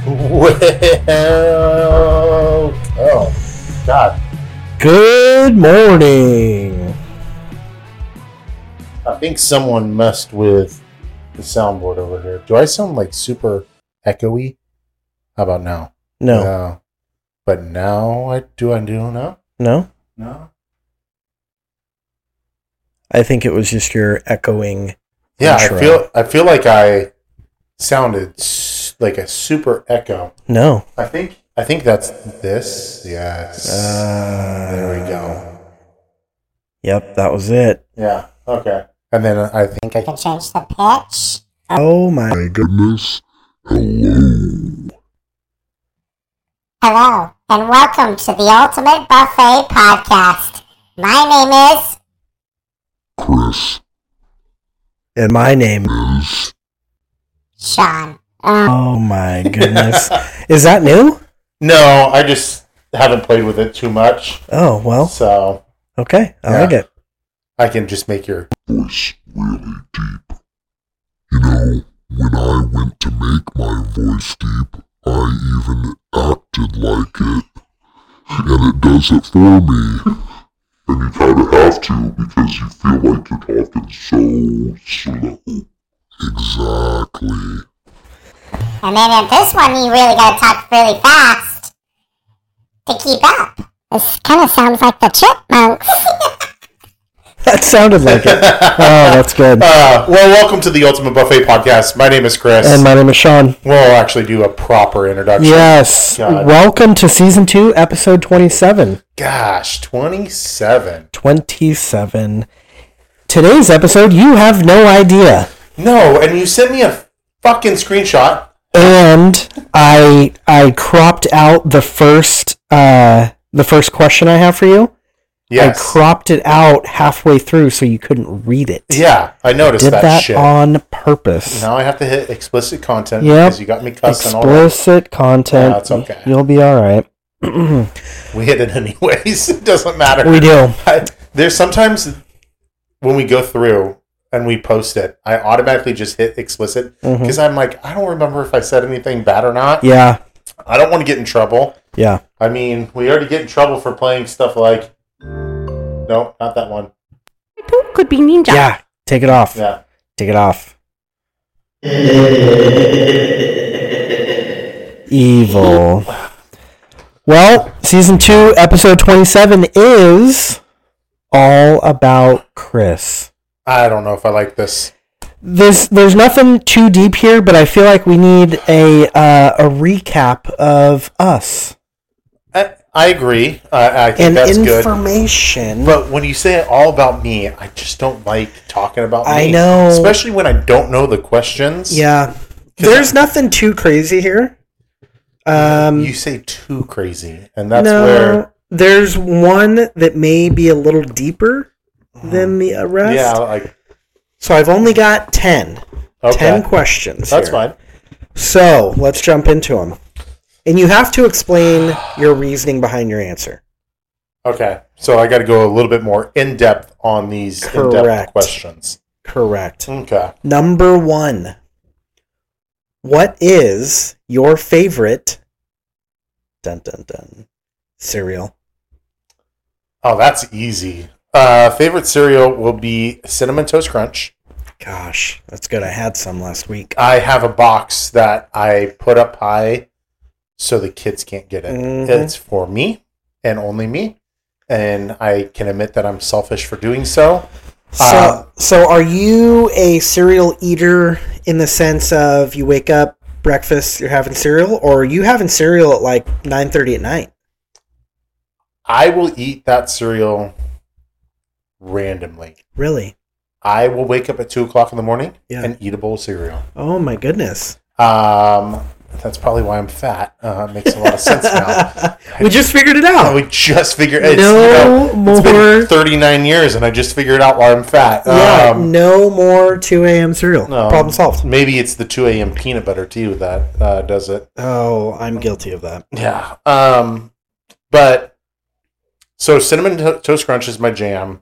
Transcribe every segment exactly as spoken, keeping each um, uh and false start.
Well, oh, God. Good morning. I think someone messed with the soundboard over here. Do I sound like super echoey? How about now? No. No. But now, I do I do now? No? No? I think it was just your echoing Yeah, intro. I feel I feel like I sounded s- like a super echo. No. I think I think that's this. Yes. Uh, there we go. Yep, that was it. Yeah. Okay. And then I think I can change the pitch. Oh my. My goodness. Hello. Hello, and welcome to the Ultimate Buffet Podcast. My name is... Chris And my name. is... Sean. Um, Oh my goodness. Is that new? No, I just haven't played with it too much. Oh, well, So okay. I Yeah. like it. I can just make your voice really deep. You know, when I went to make my voice deep, I even acted like it. And it does it for me. And you kind of have to because you feel like you're talking so slow. Exactly. and then in this one, you really gotta talk really fast to keep up. This kind of sounds like the Chipmunks. That sounded like it. Oh, that's good. Uh, well, welcome to the Ultimate Buffet Podcast. My name is Chris. And my name is Sean. We'll actually do a proper introduction. Yes. God. Welcome to season two, episode twenty-seven. Gosh, twenty-seven. twenty-seven. Today's episode, you have no idea. No, and you sent me a fucking screenshot. And I I cropped out the first uh the first question I have for you. Yes. I cropped it out halfway through so you couldn't read it. Yeah, I noticed Did that, that shit. on purpose. Now I have to hit explicit content Yep. because you got me cussing already. Explicit content. That's okay. You'll be all right. We hit it anyways. It doesn't matter. We do. I, there's sometimes when we go through and we post it, I automatically just hit explicit Mhm. because I'm like, I don't remember if I said anything bad or not. Yeah. I don't want to get in trouble. Yeah. I mean, we already get in trouble for playing stuff like, no, not that one. Poop could be ninja. Yeah. Take it off. Yeah. Take it off. Evil. Well, season two, episode twenty-seven is all about Chris. I don't know if I like this. There's there's nothing too deep here, but I feel like we need a uh, a recap of us I, I agree. I, I think and that's good. information. But when you say it all about me, I just don't like talking about me. I know. Especially when I don't know the questions. Yeah, there's nothing too crazy here. Um, You say too crazy. And that's no, where... there's one that may be a little deeper than the rest. Yeah, like... So I've only got ten. Okay. Ten questions. That's here. fine. So let's jump into them. And you have to explain your reasoning behind your answer. Okay. So I got to go a little bit more in-depth on these in-depth Correct. questions. Correct. Okay. Number one. What is your favorite dun dun dun cereal? Oh, that's easy. Uh, favorite cereal will be Cinnamon Toast Crunch. Gosh, that's good. I had some last week. I have a box that I put up high so the kids can't get it. Mhm. It's for me and only me. And I can admit that I'm selfish for doing so. So, Uh, so are you a cereal eater in the sense of you wake up, breakfast, you're having cereal, or are you having cereal at like nine thirty at night? I will eat that cereal randomly. Really? I will wake up at two o'clock in the morning Yeah. and eat a bowl of cereal. Oh my goodness. Um, that's probably why I'm fat. Uh, it makes a lot of sense now. We just figured it Yeah, out. we just figured it's, No you know, it's more- been thirty-nine years and I just figured out why I'm fat. Yeah, Um, no more two a.m. cereal. no. Problem solved. Maybe it's the two a.m. peanut butter too that uh, does it. Oh, I'm guilty of that. Yeah. Um, but so Cinnamon to- Toast Crunch is my jam.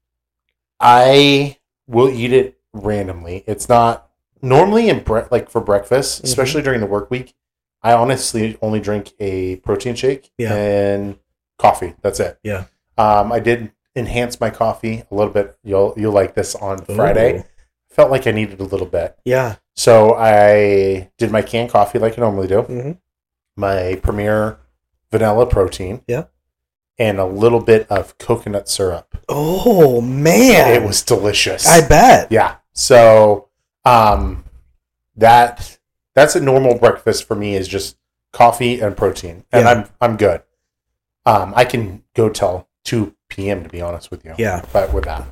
I will eat it randomly. It's not normally in bre- like for breakfast, Mhm. especially during the work week. I honestly only drink a protein shake Yeah. and coffee. That's it. Yeah. Um, I did enhance my coffee a little bit. You'll you'll like this on Friday. Ooh. Felt like I needed a little bit. Yeah. So I did my canned coffee like I normally do. Mm-hmm. My Premier vanilla protein. Yeah. And a little bit of coconut syrup. Oh, man. It was delicious. I bet. Yeah. So um, that that's a normal breakfast for me is just coffee and protein. And Yeah. I'm I'm good. Um, I can go till two p.m. to be honest with you. Yeah. But with that.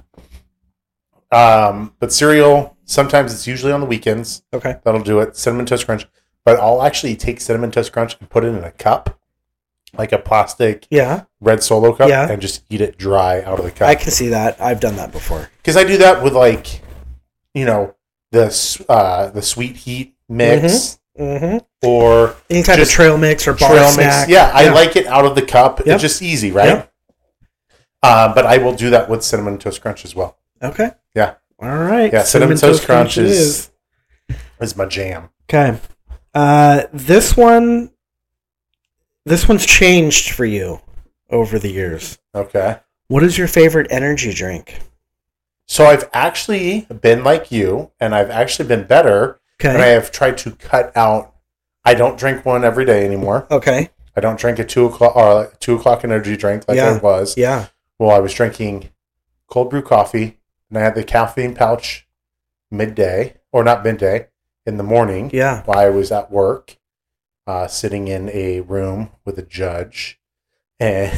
Um, but cereal, sometimes it's usually on the weekends. Okay. That'll do it. Cinnamon Toast Crunch. But I'll actually take Cinnamon Toast Crunch and put it in a cup, like a plastic Yeah. red Solo cup, Yeah. and just eat it dry out of the I cup. can see that. I've done that before. Because I do that with, like, you know, the s- uh, the sweet heat mix Mm-hmm. or Any type Just of trail mix or bar trail snack. mix. Yeah, I like it out of the cup. Yep. It's just easy, right? Yep. Uh, but I will do that with Cinnamon Toast Crunch as well. Okay. Yeah. All right. Yeah, Cinnamon, Toast, Crunch, it is, is my jam. Okay. Uh, this one, this one's changed for you over the years. Okay. What is your favorite energy drink? So I've actually been like you, and I've actually been better, and I Okay. have tried to cut out. I don't drink one every day anymore. Okay. I don't drink a two o'clock or a two o'clock energy drink like Yeah. I was. Yeah. Well, I was drinking cold brew coffee, and I had the caffeine pouch midday, or not midday, in the morning Yeah. while I was at work, uh, sitting in a room with a judge. And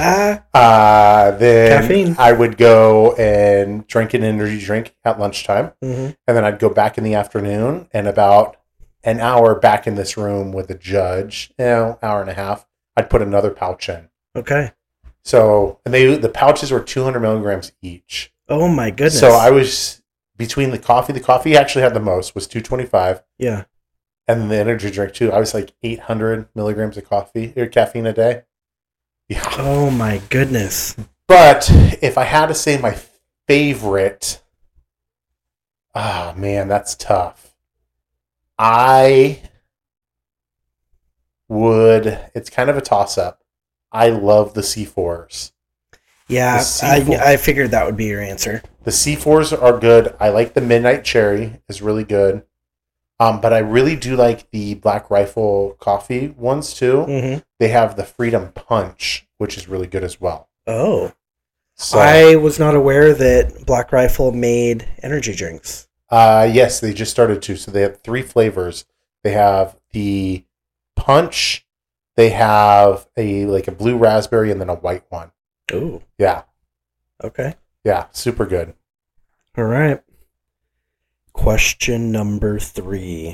uh, then Caffeine. I would go and drink an energy drink at lunchtime. Mhm. And then I'd go back in the afternoon and about an hour back in this room with the judge, you know, hour and a half, I'd put another pouch in. Okay. So, and they, the pouches were two hundred milligrams each. Oh my goodness. So I was between the coffee, the coffee actually had the most, was two twenty-five. Yeah. And then the energy drink too. I was like eight hundred milligrams of coffee or caffeine a day. Yeah. Oh my goodness. But if I had to say my favorite, ah, man, that's tough. I would, it's kind of a toss up. I love the C fours. Yeah. The C I, four. I figured that would be your answer. The C fours are good. I like the Midnight Cherry is really good. Um, but I really do like the Black Rifle coffee ones too. Mm-hmm. They have the Freedom Punch, which is really good as well. Oh. So, I was not aware that Black Rifle made energy drinks. uh, yes, they just started to. So they have three flavors. They have the punch. They have a like a blue raspberry and then a white one. Ooh. Yeah, Okay. yeah, super good. All right. Question number three.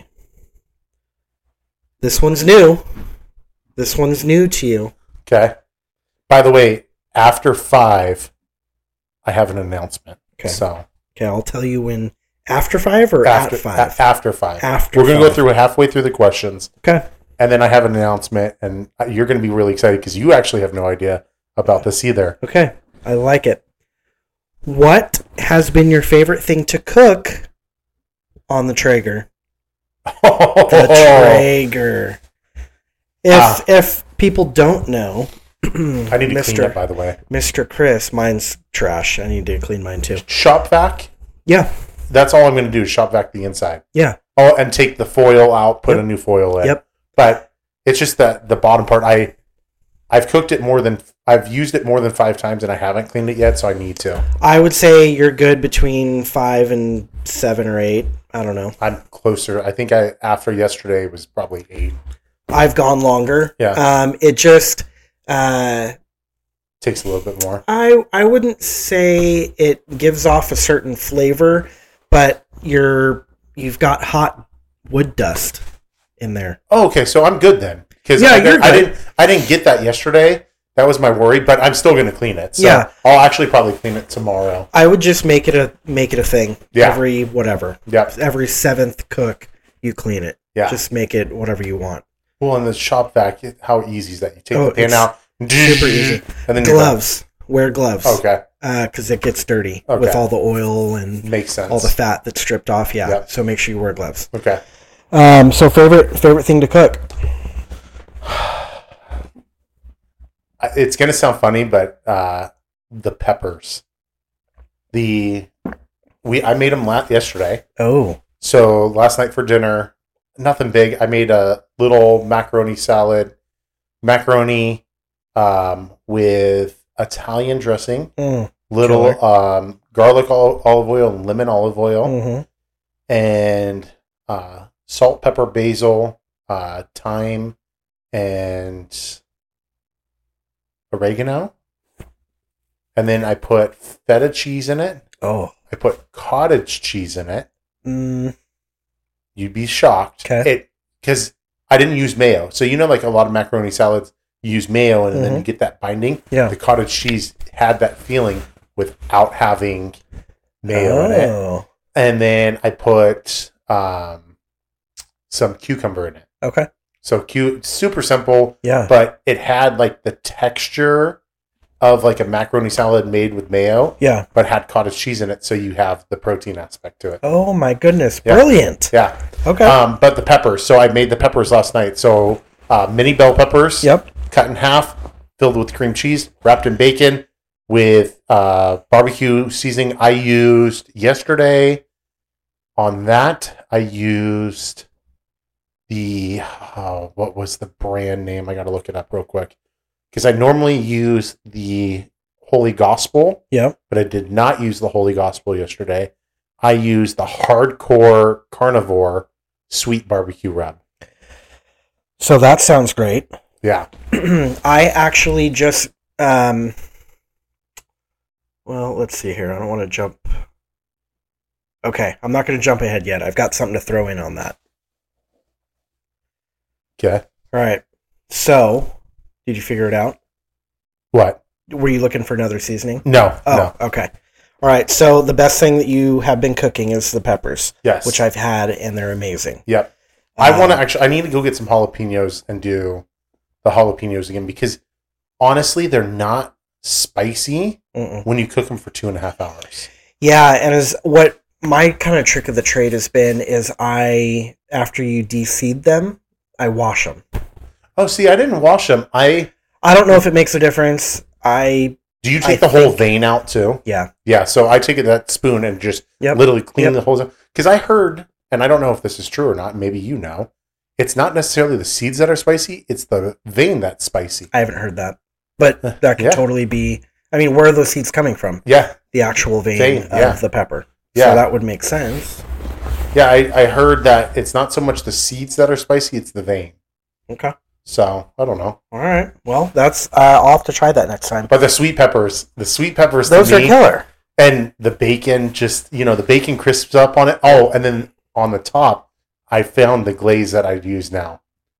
This one's new. This one's new to you. Okay. By the way, after five, I have an announcement. Okay. So Okay, I'll tell you when. After five or after at five? a- after five, After we're gonna go five. through halfway through the questions, Okay. and then I have an announcement, and you're gonna be really excited because you actually have no idea about this either. Okay. I like it. What has been your favorite thing to cook on the Traeger? The Traeger. If Ah. if people don't know, I need to clean Mister up, by the way. Mister Chris, mine's trash. I need to clean mine too. Shop vac. Yeah. That's all I'm going to do is shop vac the inside. Yeah. Oh, and take the foil out, put Yep. a new foil in. Yep. But it's just that the bottom part. I, I've cooked it more than I've used it more than five times, and I haven't cleaned it yet, so I need to. I would say you're good between five and seven or eight. I don't know. I'm closer. I think I after yesterday was probably eight. I've gone longer. Yeah. Um, it just, uh, Takes a little bit more. I I wouldn't say it gives off a certain flavor, but you're you've got hot wood dust in there. Oh, okay. So I'm good then. Because Yeah, I, you're I good. didn't. I didn't get that yesterday. That was my worry, but I'm still going to clean it. So Yeah. I'll actually probably clean it tomorrow. I would just make it a make it a thing. Yeah. Every whatever. Yep. Every seventh cook, you clean it. Yeah. Just make it whatever you want. Well, in the shop vac, it- how easy is that? You take Oh, the pan it's out, super easy. and then you're done. Gloves. Wear gloves. Okay, Because it gets dirty Okay. with all the oil and makes sense. all the fat that's stripped off. Yeah. Yep. So make sure you wear gloves. Okay. Um. So favorite favorite thing to cook. it's gonna sound funny, but uh, the peppers, the we I made them last yesterday. Oh, So last night for dinner, nothing big. I made a little macaroni salad, macaroni um, with Italian dressing, mm, little um, garlic ol- olive oil and lemon olive oil, hmm and uh, salt, pepper, basil, uh, thyme, and oregano. And then I put feta cheese in it. oh, I put cottage cheese in it. mm, You'd be shocked. 'Kay. It because I didn't use mayo. So you know, like a lot of macaroni salads, you use mayo and then Mhm. you get that binding. yeah. The cottage cheese had that feeling without having mayo in it. Oh, And then I put um, some cucumber in it. okay. So cute, super simple, Yeah. but it had like the texture of like a macaroni salad made with mayo, Yeah. but had cottage cheese in it. So you have the protein aspect to it. Oh my goodness. Yeah. Brilliant. Yeah. Okay. Um, but the peppers. So I made the peppers last night. So uh, mini bell peppers, Yep. cut in half, filled with cream cheese, wrapped in bacon with uh, barbecue seasoning. I used yesterday. On that, I used the uh, what was the brand name? I got to look it up real quick because I normally use the Holy Gospel, Yep. but I did not use the Holy Gospel yesterday. I used the Hardcore Carnivore Sweet Barbecue Rub. So that sounds great. Yeah. I actually just, um, well, let's see here. I don't want to jump. Okay, I'm not going to jump ahead yet. I've got something to throw in on that. Okay. All right. So, did you figure it out? What? Were you looking for another seasoning? No. Oh, No. okay. All right. So, the best thing that you have been cooking is the peppers, Yes. which I've had, and they're amazing. Yep. I Um, want to actually. I need to go get some jalapenos and do the jalapenos again because honestly, they're not spicy Mm-mm. when you cook them for two and a half hours. Yeah, and as what my kind of trick of the trade has been is I, after you de-seed them, I wash them. Oh, see, I didn't wash them. I I don't know if it makes a difference. I, do you I take the whole think- vein out too? yeah. Yeah. So I take it that spoon and just Yep. literally clean Yep. the whole. Because I heard, and I don't know if this is true or not. Maybe you know, it's not necessarily the seeds that are spicy; it's the vein that's spicy. I haven't heard that. But that could Yeah. totally be, I mean, where are those seeds coming from? Yeah. The actual vein, Vein, of yeah. the pepper. Yeah. So that would make sense. Yeah. I, I heard that it's not so much the seeds that are spicy; it's the vein. Okay. So I don't know. All right. Well, that's, uh, I'll have to try that next time. But the sweet peppers, the sweet peppers, Those to are me, killer. and the bacon, just you know, the bacon crisps up on it. Oh, and then on the top, I found the glaze that I use now: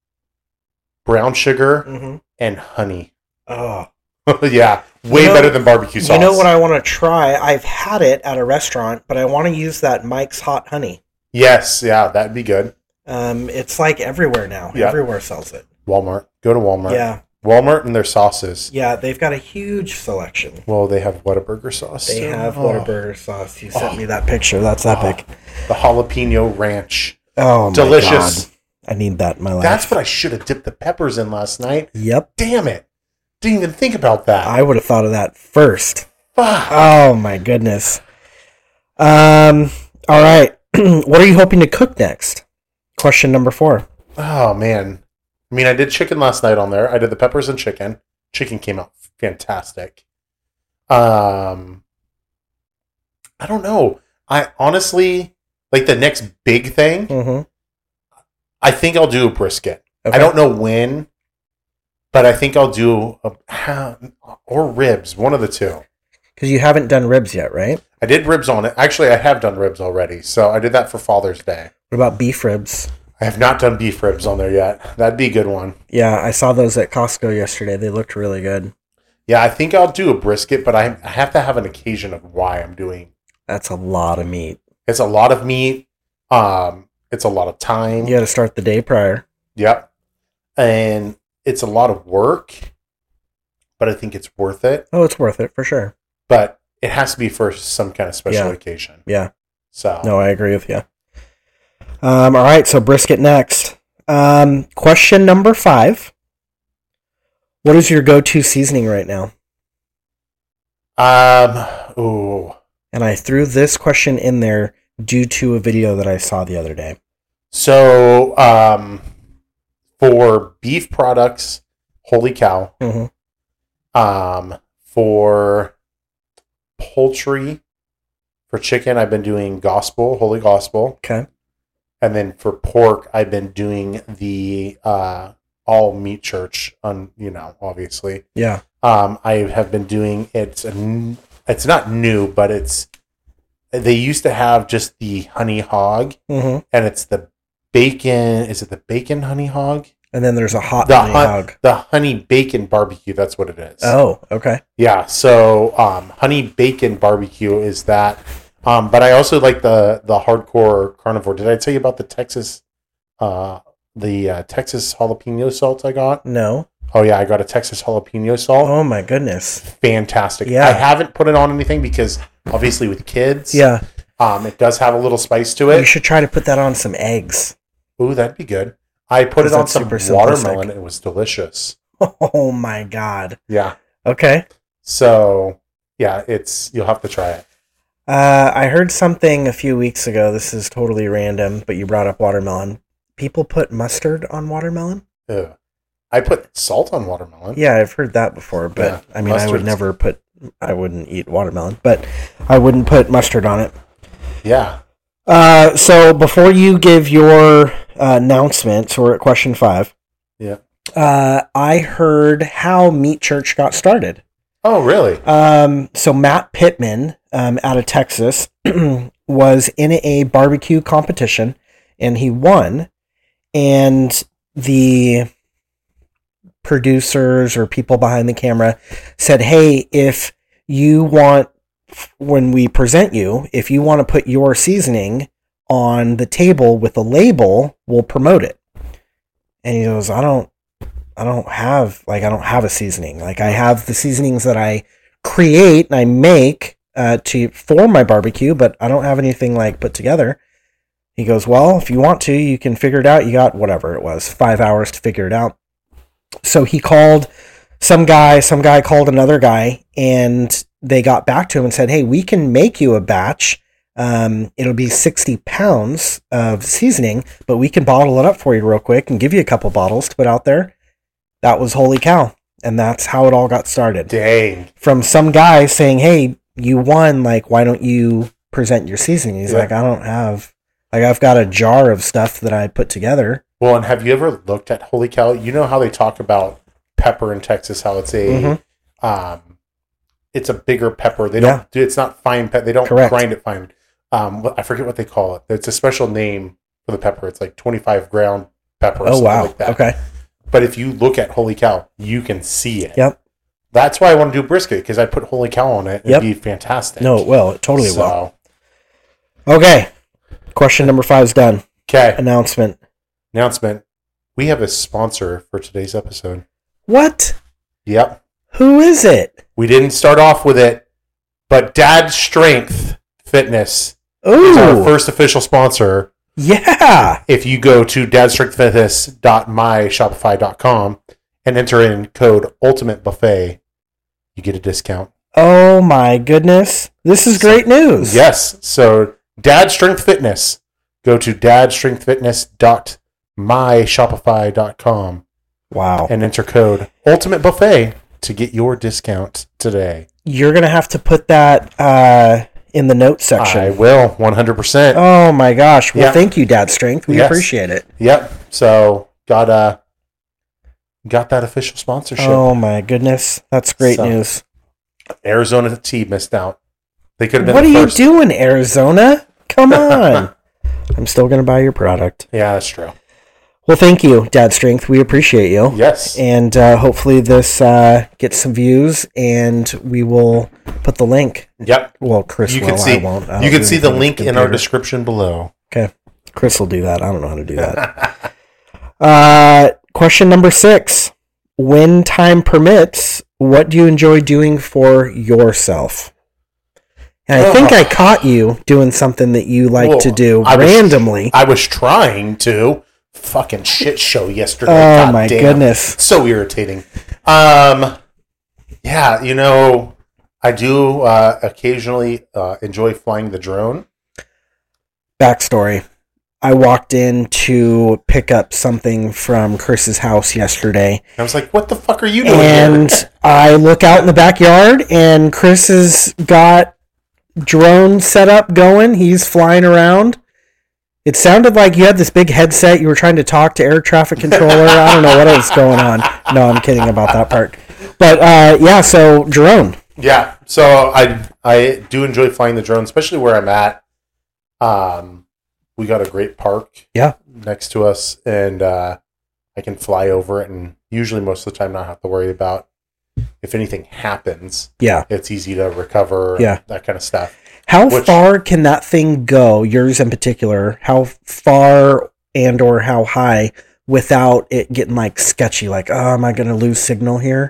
brown sugar Mm-hmm. and honey. Oh. Yeah, way You know- better than barbecue sauce. You know what I want to try? I've had it at a restaurant, but I want to use that Mike's Hot Honey. Yes, yeah, that'd be good. Um, it's like everywhere now. Yeah. Everywhere sells it. Walmart. Go to Walmart. Yeah. Walmart and their sauces. Yeah, they've got a huge selection. Well, they have Whataburger sauce. They too. have Oh, Whataburger sauce. You sent Oh. me that picture. That's epic. the jalapeno ranch. Oh, my Delicious. God. I need that in my life. That's what I should have dipped the peppers in last night. Yep. Damn it. Didn't even think about that. I would have thought of that first. Fuck. Oh, my goodness. Um. All right. What are you hoping to cook next? Question number four. Oh man, I mean, I did chicken last night on there. I did the peppers and chicken. Chicken came out fantastic. Um, I don't know. I honestly like the next big thing. Mm-hmm. I think I'll do a brisket. Okay. I don't know when, but I think I'll do a or ribs. One of the two. Because you haven't done ribs yet, right? I did ribs on it. Actually, I have done ribs already. So I did that for Father's Day. What about beef ribs? I have not done beef ribs on there yet. That'd be a good one. Yeah, I saw those at Costco yesterday. They looked really good. Yeah, I think I'll do a brisket, but I I have to have an occasion of why I'm doing. That's a lot of meat. It's a lot of meat. Um, it's a lot of time. You got to start the day prior. Yep. And it's a lot of work, but I think it's worth it. Oh, it's worth it for sure. But it has to be for some kind of special Yeah. occasion. Yeah. So No, I agree with you. Um, all right, so brisket next. Um, question number five. What is your go-to seasoning right now? Um. Ooh. And I threw this question in there due to a video that I saw the other day. So, um, for beef products, Holy Cow. Mm-hmm. Um, for poultry, for chicken, I've been doing Gospel, Holy Gospel. Okay. And then for pork, I've been doing the uh, All Meat Church, on you know, obviously. Yeah. Um, I have been doing it's a, n- it's not new, but it's they used to have just the honey hog, Mm-hmm. and it's the bacon. Is it the bacon honey hog? And then there's a hot The honey hun- hog. the honey bacon barbecue. That's what it is. Oh, okay. Yeah. So um, honey bacon barbecue is that. Um, but I also like the the hardcore carnivore. Did I tell you about the Texas, uh, the uh, Texas jalapeno salt I got? No. Oh yeah, I got a Texas jalapeno salt. Oh my goodness. Fantastic. Yeah. I haven't put it on anything because obviously with kids, Yeah. um, it does have a little spice to You it. should try to put that on some eggs. Ooh, that'd be good. I put it Is on that some super simplistic? watermelon. It was delicious. Oh my god. Yeah. Okay. So yeah, it's you'll have to try it. Uh, I heard something a few weeks ago. This is totally random, but you brought up watermelon. People put mustard on watermelon? Ugh. I put salt on watermelon. Yeah, I've heard that before, but Yeah, I mean, I would mustard's- never put, I wouldn't eat watermelon, but I wouldn't put mustard on it. Yeah. Uh, so before you give your uh, announcement, so we're at question five. Yeah. Uh, I heard how Meat Church got started. Oh, really? Um, so Matt Pittman, um, out of Texas, was in a barbecue competition, and he won. And the producers or people behind the camera said, "Hey, if you want, when we present you, if you want to put your seasoning on the table with a label, we'll promote it." And he goes, "I don't." I don't have, like, I don't have a seasoning. Like, I have the seasonings that I create and I make uh, to for my barbecue, but I don't have anything, like, put together. He goes, "Well, if you want to, you can figure it out." You got whatever it was, five hours to figure it out. So he called some guy, some guy called another guy, and they got back to him and said, "Hey, we can make you a batch. Um, it'll be sixty pounds of seasoning, but we can bottle it up for you real quick and give you a couple bottles to put out there." That was Holy Cow. And that's how it all got started. Dang. From some guy saying, "Hey, you won. Like, why don't you present your seasoning?" He's Yeah. like, "I don't have, like, I've got a jar of stuff that I put together." Well, and have you ever looked at Holy Cow? You know how they talk about pepper in Texas, how it's a, Mhm. um, it's a bigger pepper. They Yeah. don't do, it's not fine pepper. They don't Correct. grind it fine. Um, what- I forget what they call it. It's a special name for the pepper. It's like twenty-five ground pepper or Oh, something wow. like that. Okay. But if you look at Holy Cow, you can see it. Yep. That's why I want to do brisket, because I put Holy Cow on it. It'd Yep. be fantastic. No, it will. It totally so, will. Okay. Question number five is done. Okay. Announcement. Announcement. We have a sponsor for today's episode. What? Yep. Who is it? We didn't start off with it, but Dad Strength Fitness is our Ooh. first official sponsor. Yeah. If you go to dad strength fitness dot my shopify dot com and enter in code Ultimate Buffet, you get a discount. Oh my goodness. This is great news. Yes. So Dad Strength Fitness. Go to dad strength fitness dot my shopify dot com Wow. and enter code Ultimate Buffet to get your discount today. You're going to have to put that uh, in the notes section. I will, one hundred percent. Oh my gosh. Well, Yeah. thank you, Dad Strength. We Yes. appreciate it. Yep. So got uh got that official sponsorship. Oh my goodness. That's great So, news. Arizona Tea missed out. They could have been What the are first. you doing, Arizona? Come on. I'm still going to buy your product. Yeah, that's true. Well, thank you, Dad Strength. We appreciate you. Yes. And uh, hopefully this uh, gets some views, and we will put the link. Yep. Well, Chris You will. can see I won't. I don't you can do see the anything with link the in our computer. description below. Okay. Chris will do that. I don't know how to do that. uh, question number six. When time permits, what do you enjoy doing for yourself? And I think I caught you doing something that you like Well, to do I was- randomly. I was trying to fucking shit show yesterday. Oh God my damn. goodness. So irritating. Um, yeah, you know, I do uh, occasionally uh, enjoy flying the drone. Backstory. I walked in to pick up something from Chris's house yesterday. I was like, what the fuck are you doing And here? I look out in the backyard, and Chris has got drone set up going. He's flying around. It sounded like you had this big headset. You were trying to talk to air traffic controller. I don't know what was going on. No, I'm kidding about that part. But uh, yeah, so drone. Yeah, so I I do enjoy flying the drone, especially where I'm at. Um, we got a great park Yeah. next to us, and uh, I can fly over it, and usually most of the time not have to worry about if anything happens. Yeah. It's easy to recover, Yeah. that kind of stuff. How Which- far can that thing go, yours in particular? How far and or how high without it getting like sketchy? Like, oh, am I going to lose signal here?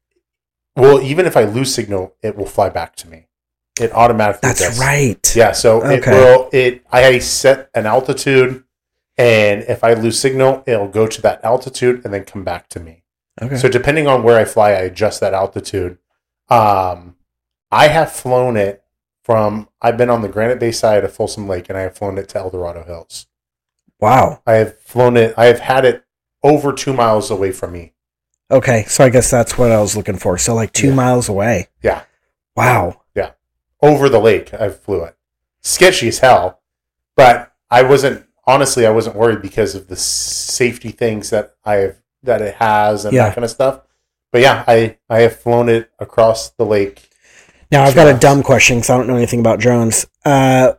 Well, even if I lose signal, it will fly back to me. It automatically That's does. right. Yeah, so it Okay. will. It I set an altitude, and if I lose signal, it'll go to that altitude and then come back to me. Okay. So depending on where I fly, I adjust that altitude. Um, I have flown it from. I've been on the Granite Bay side of Folsom Lake, and I have flown it to El Dorado Hills. Wow. I have flown it. I have had it over two miles away from me. Okay, so I guess that's what I was looking for. So like two Yeah. miles away. Yeah. Wow. Over the lake, I flew it. Sketchy as hell, but I wasn't. Honestly, I wasn't worried because of the safety things that I have that it has and Yeah. that kind of stuff. But yeah, I I have flown it across the lake. Now I've got a Yes. dumb question because I don't know anything about drones. Uh,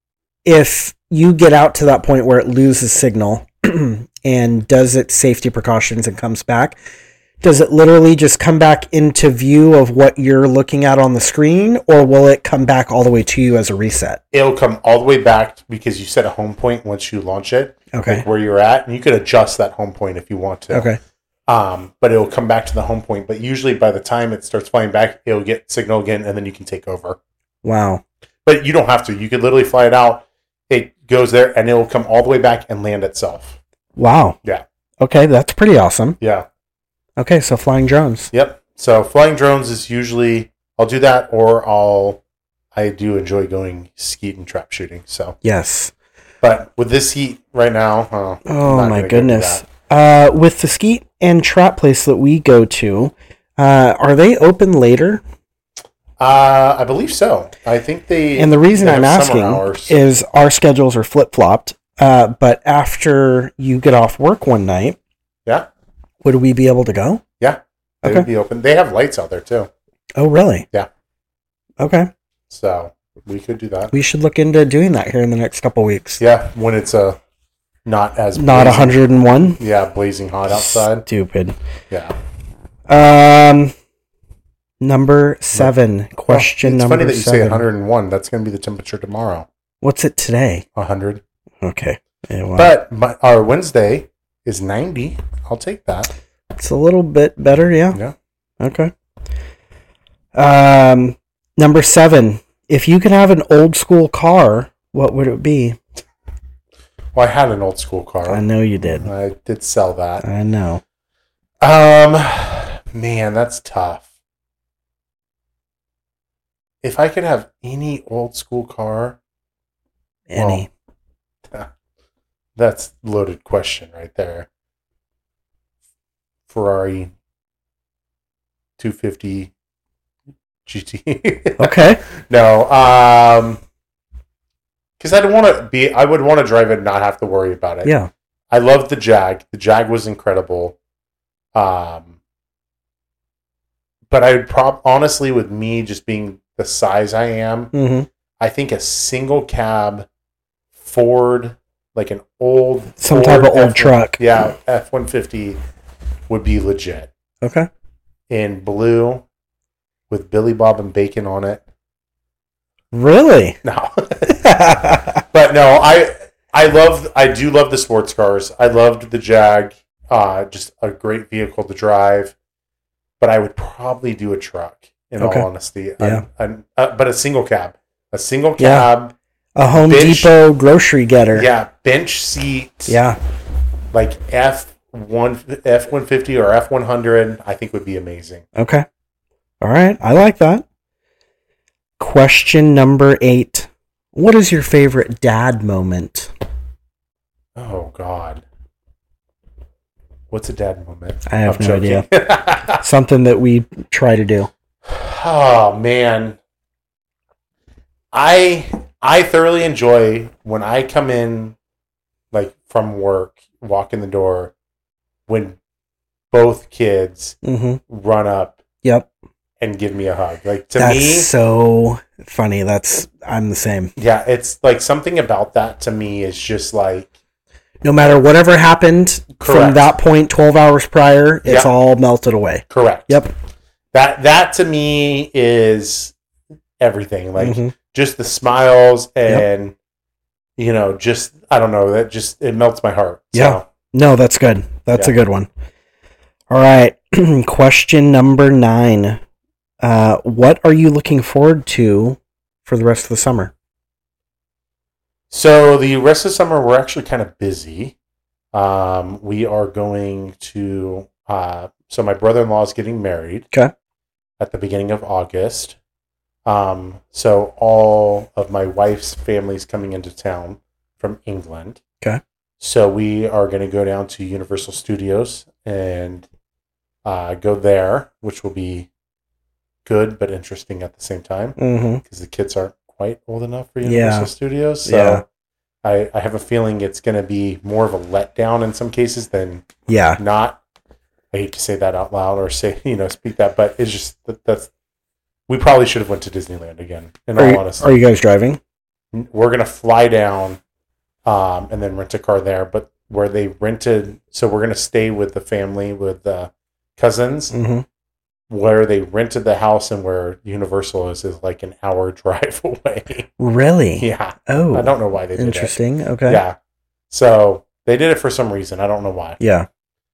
if you get out to that point where it loses signal and does its safety precautions and comes back, does it literally just come back into view of what you're looking at on the screen, or will it come back all the way to you as a reset? It'll come all the way back because you set a home point once you launch it, Okay. like where you're at, and you could adjust that home point if you want to. Okay. Um, but it'll come back to the home point. But usually, by the time it starts flying back, it'll get signal again, and then you can take over. Wow. But you don't have to. You could literally fly it out. It goes there, and it will come all the way back and land itself. Wow. Yeah. Okay, that's pretty awesome. Yeah. Okay, so flying drones. Yep. So flying drones is usually I'll do that, or I'll I do enjoy going skeet and trap shooting. So, Yes. but with this heat right now, uh, I'm Oh not my gonna go do goodness. that. Uh, with the skeet and trap place that we go to, uh, are they open later? Uh, I believe so. I think they. And the reason they I'm have summer asking hours. is our schedules are flip flopped. Uh, but after you get off work one night, yeah, would we be able to go? yeah, they Okay. would be open. They have lights out there too, Oh, really? Yeah. Okay. so we could do that. We should look into doing that here in the next couple weeks. Yeah, when it's uh, not as Not blazing- one hundred and one? Yeah, blazing hot outside. Stupid. Yeah. Um, number seven. Question it's number funny that you seven. say one hundred and one. That's going to be the temperature tomorrow. What's it today? one hundred. Okay. Yeah, well, But my, our Wednesday is ninety. I'll take that. it's a little bit better, yeah. Yeah. Okay. Um, number seven. If you could have an old school car, what would it be? Well, I had an old school car. I know you did. I did sell that. I know. Um, man, that's tough. If I could have any old school car, Any. that's a loaded question right there. Ferrari two fifty G T. Okay. No, um, because I'd want to be, I would want to drive it and not have to worry about it. Yeah. I loved the Jag. The Jag was incredible. Um, but I would prob honestly, with me just being the size I am, Mm-hmm. I think a single cab Ford, like an old Some Ford type of old F one truck. yeah, F one fifty would be legit Okay. in blue with Billy Bob and bacon on it. Really? No, but no, I I love I do love the sports cars. I loved the Jag, uh, just a great vehicle to drive. But I would probably do a truck. In Okay. all honesty, Yeah. An- an- uh, but a single cab, a single Yeah. cab, A Home Bench- Depot grocery getter. yeah, bench seat, Yeah. like F one F one fifty or F one hundred, I think would be amazing. Okay. All right. I like that. Question number eight. What is your favorite dad moment? Oh, God. What's a dad moment? I have I'm no joking. idea. Something that we try to do. Oh, man. I I thoroughly enjoy when I come in, like, from work, walk in the door, when both kids Mm-hmm. run up Yep. and give me a hug. Like, to That's me, so funny. That's I'm the same. yeah, it's like something about that to me is just like, No matter whatever happened from Correct. that point, twelve hours prior, it's Yep. all melted away. correct. Yep. That that to me is everything. Like, Mhm. just the smiles and, you know, just, I don't know, that just, it melts my heart. Yeah. So, No, that's good. That's Yeah. a good one. All right. Question number nine. Uh, what are you looking forward to for the rest of the summer? so the rest of the summer, we're actually kind of busy. Um, we are going to, uh, so my brother-in-law is getting married. Okay. At the beginning of August. Um, so all of my wife's family's coming into town from England. Okay. So we are going to go down to Universal Studios and uh, go there, which will be good but interesting at the same time Mm-hmm. because the kids aren't quite old enough for Yeah. Universal Studios. So Yeah. I, I have a feeling it's going to be more of a letdown in some cases than Yeah. not. I hate to say that out loud or say, you know, speak that, but it's just that that's, we probably should have went to Disneyland again, in Are all you, honesty. are you guys driving? We're going to fly down um, and then rent a car there, but where they rented, so we're going to stay with the family, with the cousins, Mm-hmm. where they rented the house and where Universal is, is like an hour drive away. Really? Yeah. Oh. I don't know why they did Interesting. it. Okay. Yeah. So they did it for some reason. I don't know why. Yeah.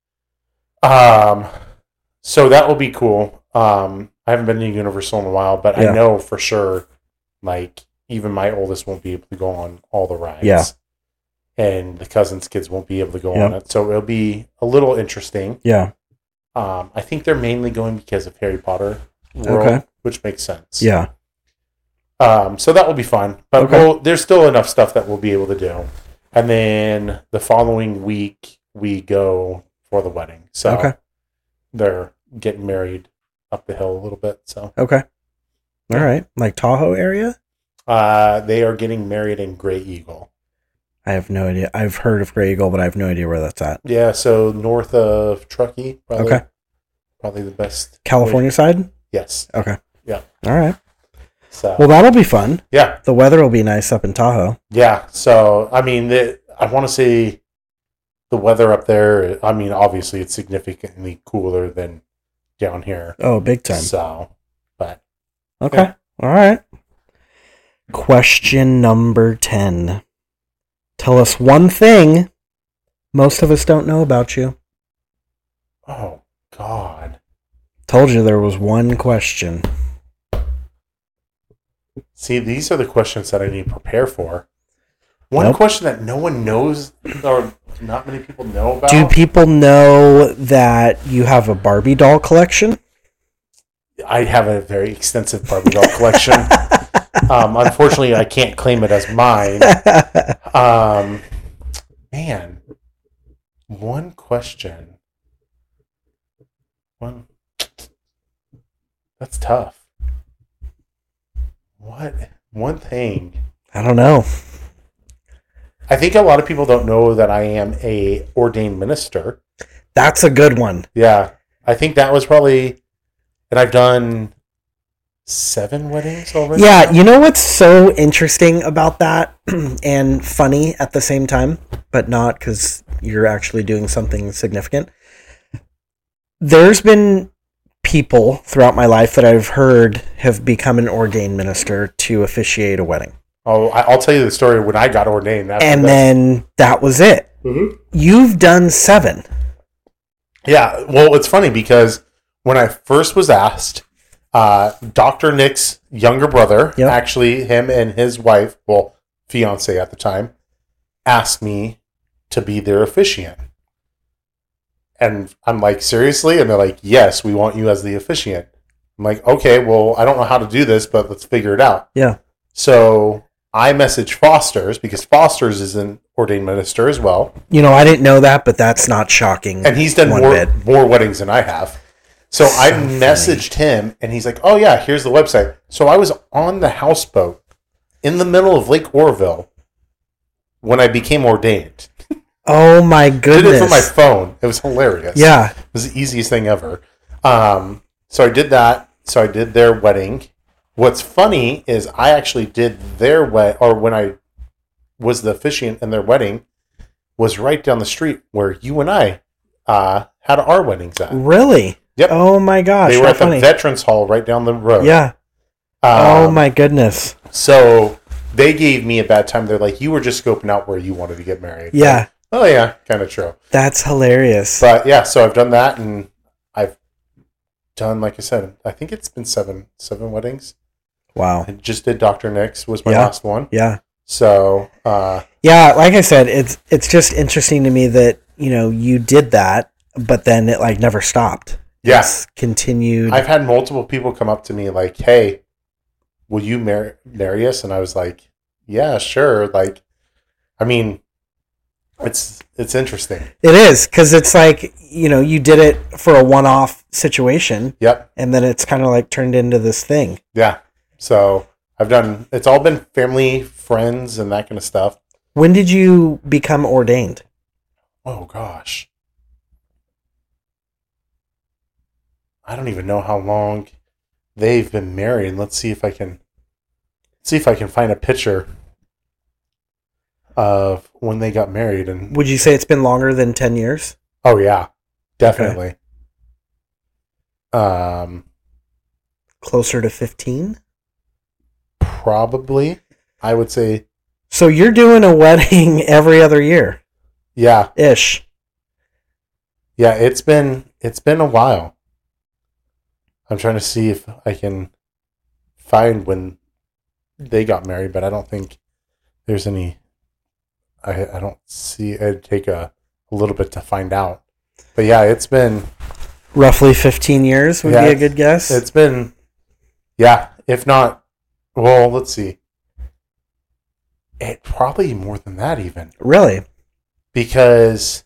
Um, so that will be cool. Um, I haven't been to Universal in a while, but Yeah. I know for sure, like, even my oldest won't be able to go on all the rides. Yeah. And the cousins' kids won't be able to go Yep. on it. So it'll be a little interesting. Yeah. Um, I think they're mainly going because of Harry Potter World, Okay. which makes sense. Yeah. Um, so that will be fun. But Okay. we'll, there's still enough stuff that we'll be able to do. And then the following week, we go for the wedding. So Okay. they're getting married up the hill a little bit. So Okay. All right. Like Tahoe area? uh, they are getting married in Grey Eagle. I have no idea. I've heard of Grey Eagle, but I have no idea where that's at. Yeah, so north of Truckee. Probably, Okay. Probably the best. California side? Yes. Okay. Yeah. All right. So Well, that'll be fun. yeah, The weather will be nice up in Tahoe. yeah. So I mean, the, I want to say the weather up there. I mean, obviously, it's significantly cooler than down here. Oh, big time. So, but Okay. Yeah. All right. Question number ten. Tell us one thing most of us don't know about you. oh god. Told you there was one question. See, these are the questions that I need to prepare for. One Nope. question that no one knows, or not many people know about. Do people know that you have a Barbie doll collection? I have a very extensive Barbie doll collection. um, unfortunately, I can't claim it as mine. Um, man, one question. One. That's tough. What? One thing. I don't know. I think a lot of people don't know that I am a ordained minister. That's a good one. Yeah, I think that was probably, and I've done seven weddings already. Yeah, you know what's so interesting about that and funny at the same time, but not because you're actually doing something significant? There's been people throughout my life that I've heard have become an ordained minister to officiate a wedding. Oh, I- I'll tell you the story when I got ordained. That's And the best. then that was it. Mhm. You've done seven. Yeah, well, it's funny because when I first was asked, uh, Doctor Nick's younger brother, Yep. actually him and his wife, well, fiance at the time, asked me to be their officiant. And I'm like, seriously? And they're like, yes, we want you as the officiant. I'm like, okay, well, I don't know how to do this, but let's figure it out. Yeah. So I message Foster's because Foster's is an ordained minister as well. You know, I didn't know that, but that's not shocking. And he's done one more, bit. more weddings than I have. So, So I funny. messaged him and he's like, oh, yeah, here's the website. So I was on the houseboat in the middle of Lake Oroville when I became ordained. Oh my goodness. Did it from my phone. It was hilarious. Yeah. It was the easiest thing ever. Um, so I did that. So I did their wedding. What's funny is I actually did their wed, or when I was the officiant in their wedding, was right down the street where you and I uh, had our weddings at. Really? Yep. Oh my gosh. They were how at funny. the Veterans Hall right down the road. Yeah. Um, Oh my goodness. So they gave me a bad time. They're like, you were just scoping out where you wanted to get married. Yeah. Like, oh yeah, kind of true. That's hilarious. But yeah, so I've done that, and I've done, like I said, I think it's been seven seven weddings. Wow. I just did Doctor Nick's was my Yeah. last one. Yeah. So uh, Yeah, like I said, it's it's just interesting to me that, you know, you did that, but then it like never stopped. Yeah. It's continued. I've had multiple people come up to me like, "Hey, will you marry marry us?" And I was like, "Yeah, sure." Like, I mean, it's it's interesting. It is, because it's like, you know, you did it for a one-off situation, Yep. and then it's kind of like turned into this thing. Yeah. So I've done. It's all been family, friends, and that kind of stuff. When did you become ordained? Oh gosh, I don't even know how long they've been married. Let's see if I can see if I can find a picture of when they got married. And Would you say it's been longer than ten years? oh yeah, definitely. Um, Closer to fifteen? probably I would say So you're doing a wedding every other year yeah, ish. yeah. It's been it's been a while. I'm trying to see if I can find when they got married, but I don't think there's any. I I don't see. It'd take a, a little bit to find out, but yeah, it's been Roughly fifteen years would Yeah, be a good guess. it's been yeah. If not, well, let's see. It probably more than that even, Really? because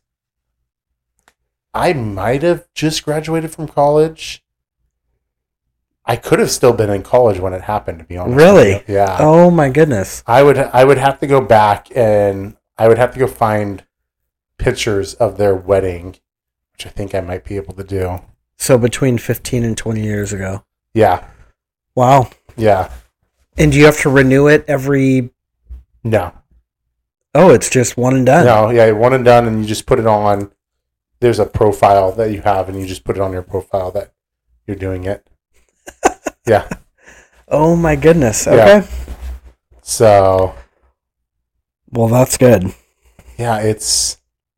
I might have just graduated from college. I could have still been in college when it happened, to be honest. with Really? you. Yeah. Oh my goodness. I would I would have to go back and I would have to go find pictures of their wedding, which I think I might be able to do. So between fifteen and twenty years ago. Yeah. Wow. Yeah. And do you have to renew it every... No. Oh, it's just one and done. No, yeah, one and done, and you just put it on. There's a profile that you have, and you just put it on your profile that you're doing it. Yeah. Oh my goodness. Okay. Yeah. So, Well, that's good. yeah, it's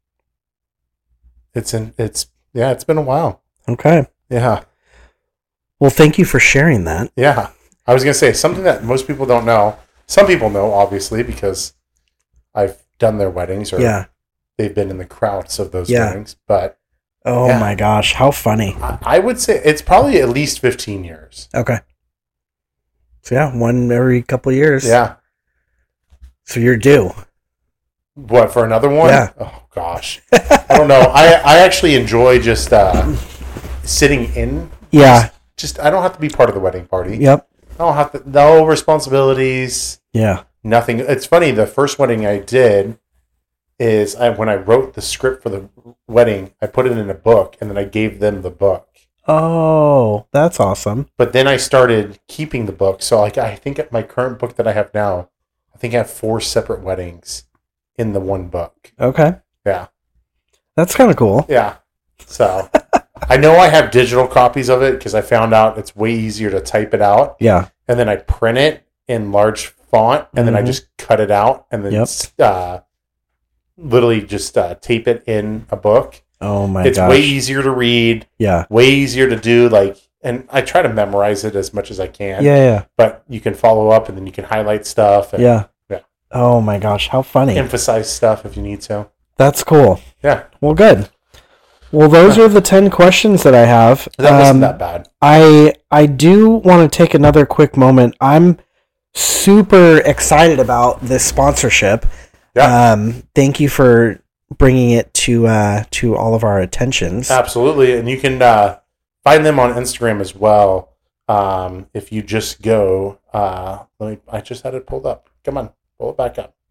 it's in it's yeah, it's been a while. Okay. Yeah. Well, thank you for sharing that. Yeah. I was going to say something that most people don't know. Some people know, obviously, because I've done their weddings or Yeah. they've been in the crowds of those Yeah. weddings. But Oh Yeah. my gosh. How funny. I, I would say it's probably at least fifteen years. Okay. So yeah, one every couple of years. Yeah. So you're due. What, for another one? Yeah. Oh, gosh. I don't know. I, I actually enjoy just uh, sitting in. Yeah. Just, I don't have to be part of the wedding party. Yep. I don't have to, no responsibilities. Yeah. Nothing. It's funny. The first wedding I did is I, when I wrote the script for the wedding, I put it in a book and then I gave them the book. Oh, that's awesome. But then I started keeping the book. So like I think my current book that I have now, I think I have four separate weddings in the one book. Okay. Yeah. That's kind of cool. Yeah. So I know I have digital copies of it because I found out it's way easier to type it out. Yeah. And then I print it in large font and then I Mhm. just cut it out and then Yep. uh, literally just uh, tape it in a book. Oh my It's gosh. way easier to read, Yeah. way easier to do. Like, and I try to memorize it as much as I can. Yeah. Yeah. But you can follow up and then you can highlight stuff and Yeah. Yeah. Oh my gosh. How funny. emphasize stuff if you need to. That's cool. Yeah. Well, good. Well, those are the ten questions that I have. That wasn't Um, that bad. I I do want to take another quick moment. I'm super excited about this sponsorship. Yeah. Um, thank you for bringing it to uh, to all of our attentions. Absolutely. And you can uh, find them on Instagram as well. Um, if you just go, uh, let me, I just had it pulled up. Come on, pull it back up.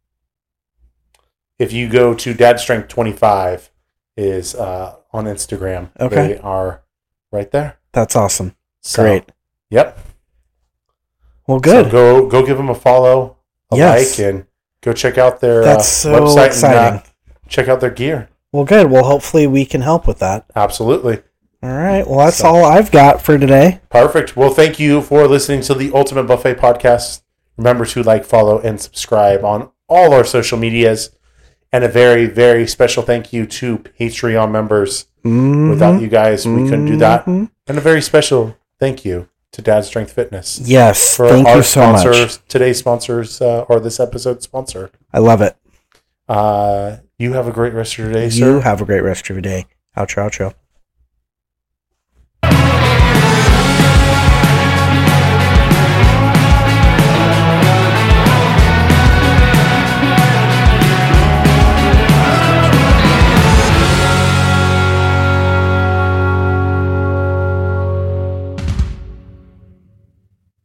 If you go to Dad Strength twenty-five is uh, on Instagram. Okay. They are right there. That's awesome. So, Great. Yep. Well, good. So go go give them a follow, a Yes. like, and go check out their That's uh, so website exciting. and uh, check out their gear. Well, good. Well, hopefully we can help with that. Absolutely. All right. Well, that's So- all I've got for today. Perfect. Well, thank you for listening to the Ultimate Buffet Podcast. Remember to like, follow, and subscribe on all our social medias. And a very, very special thank you to Patreon members. Mhm. Without you guys, we couldn't do that. Mhm. And a very special thank you to Dad Strength Fitness. Yes. For Thank our you so much. sponsors, today's sponsors, uh, or this episode's sponsor. I love it. Uh, you have a great rest of your day, You sir. have a great rest of your day. Outro, outro.